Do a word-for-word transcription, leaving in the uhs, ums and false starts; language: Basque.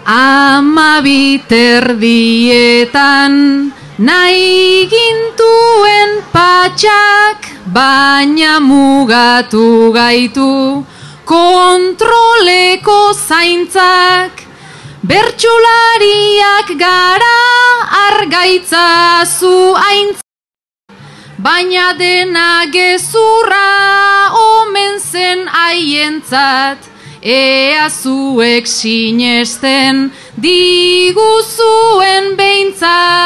Amabiterdietan nahi gintuen patxak, baina mugatu gaitu kontroleko zaintzak. Bertsolariak gara argaitza zu aintzat, baina dena gezurra omen zen haientzat. Ea zuek sinesten diguzuen behintzat.